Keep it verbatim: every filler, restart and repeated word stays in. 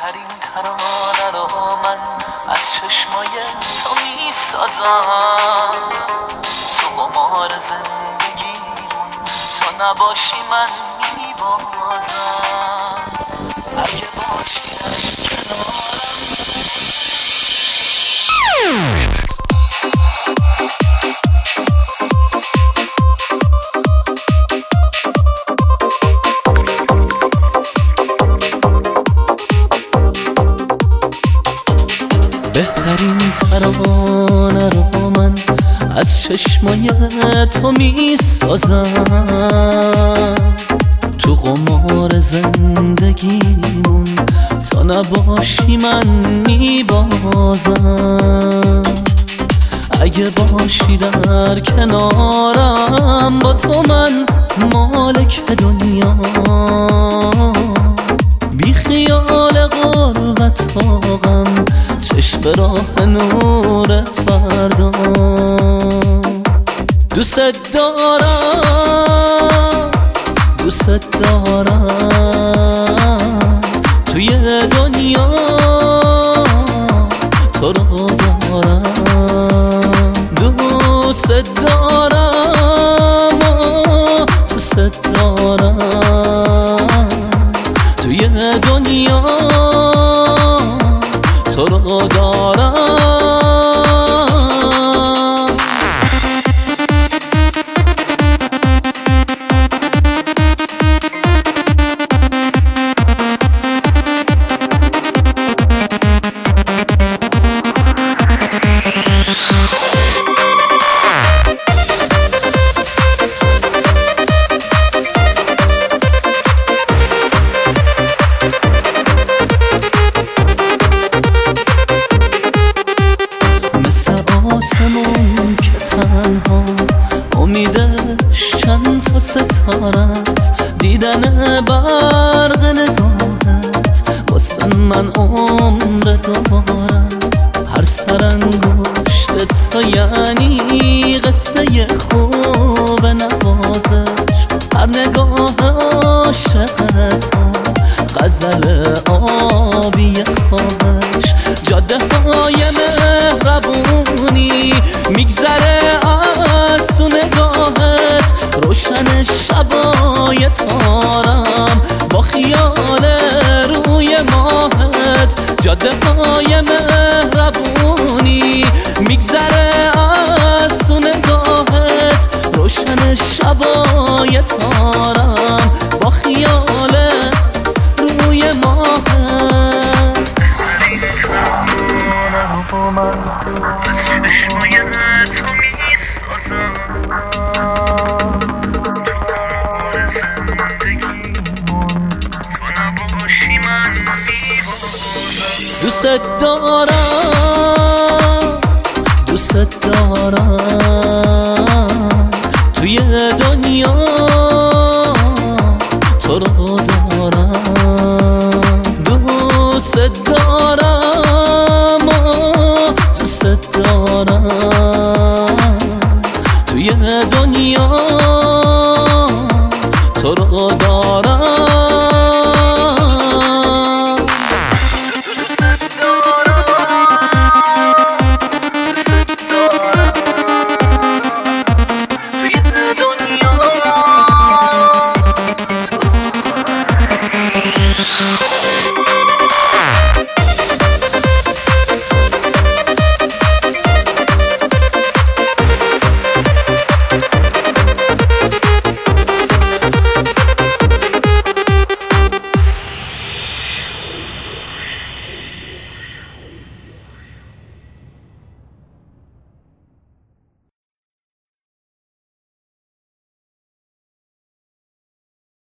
بهترین ترانه رو من از چشمای تو میسازم. تو قمار زندگیمون تو نباشی من میبازم. اگه باشی در کنارم بهترین ترانه رو من از چشمای تو میسازم. تو قمار زندگیمون تا نباشی من میبازم. اگه باشی در کنارم با تو من مالک دنیا. بی خیال غربت و غم چشم راه نور فردا. دوست دارم دوست دارم توی دنیا تو رو دارم. دوست دارم دوست دارم توی دنیا تو رو دارم. آسمون که تنها امیدش چند تا ستاره است. دیدن برق نگاهت واسه من عمر دوباره است. هر سرانگشت تو یعنی قصه خوب نوازش. هر نگاه عاشقت غزل آبی خواهش. جاده های مهربونی میگذره از تو نگاهت. روشن شبای تارم با خیال روی ماهت. جاده های مهربونی میگذره از تو نگاهت. روشن شبای تارم با خیال روی ماهت. من از چشمای تو میسازم. تو قمار زندگیمون تو نباشی من میبازم. دوست دارم دوست دارم توی دنیا